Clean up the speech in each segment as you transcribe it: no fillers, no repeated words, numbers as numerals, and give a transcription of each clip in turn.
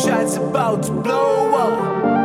shine's about to blow up.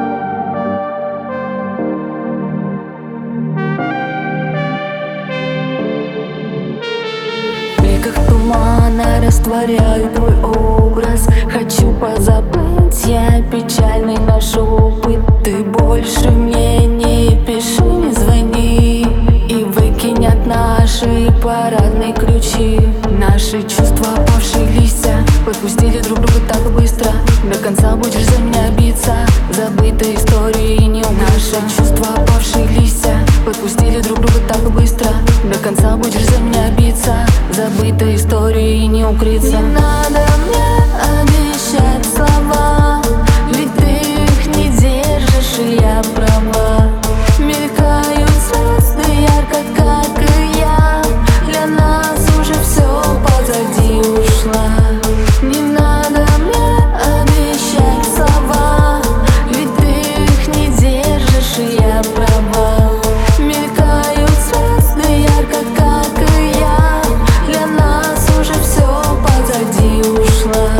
В бликах тумана растворяю твой образ. Хочу позабыть я печальный наш опыт. Ты больше мне не пиши, не звони, и выкинь от нашей парадной ключи. Наши чувства опавшие листья подпустили друг друга так быстро. До конца будешь за меня биться, забытые истории не укрыться. Наши чувства опавшие листья подпустили друг друга так быстро. До конца будешь за меня биться, забытой истории не укрыться. Не надо мне обещать слова, ведь ты их не держишь, и я права. Мелькают звезды ярко, как и я. Для нас уже все позади ушло. Не надо мне обещать слова, ведь ты их не держишь, и я права. Мелькают звезды ярко, как и я. Для нас уже все позади ушло.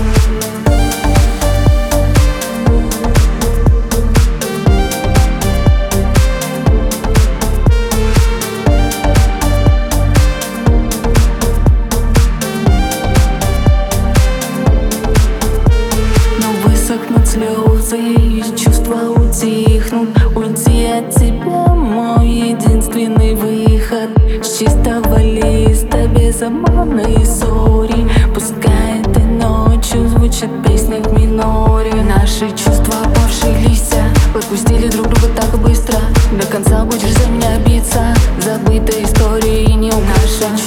Высохнут слезы, и чувства утихнут. Уйти от тебя мой единственный выход. С чистого листа, без обмана и ссори. Пускай этой ночью звучат песни в миноре. Наши чувства опавшие листья подпустили друг друга так быстро. До конца будешь за меня биться, забытой истории не укрыться.